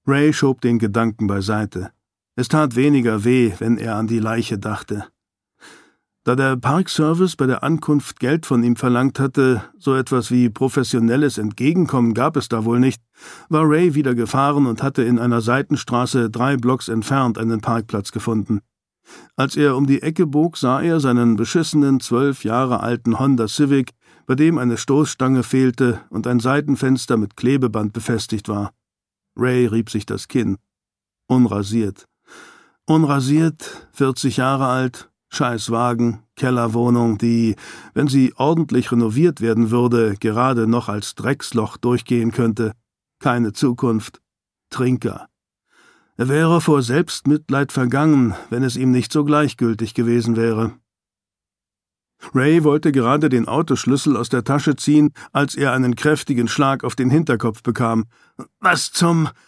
Ray schob den Gedanken beiseite. Es tat weniger weh, wenn er an die Leiche dachte. Da der Parkservice bei der Ankunft Geld von ihm verlangt hatte, so etwas wie professionelles Entgegenkommen gab es da wohl nicht, war Ray wieder gefahren und hatte in einer Seitenstraße 3 Blocks entfernt einen Parkplatz gefunden. Als er um die Ecke bog, sah er seinen beschissenen 12 Jahre alten Honda Civic, bei dem eine Stoßstange fehlte und ein Seitenfenster mit Klebeband befestigt war. Ray rieb sich das Kinn. Unrasiert. Unrasiert, 40 Jahre alt, Scheißwagen, Kellerwohnung, die, wenn sie ordentlich renoviert werden würde, gerade noch als Drecksloch durchgehen könnte. Keine Zukunft. Trinker. Er wäre vor Selbstmitleid vergangen, wenn es ihm nicht so gleichgültig gewesen wäre. Ray wollte gerade den Autoschlüssel aus der Tasche ziehen, als er einen kräftigen Schlag auf den Hinterkopf bekam. »Was zum...«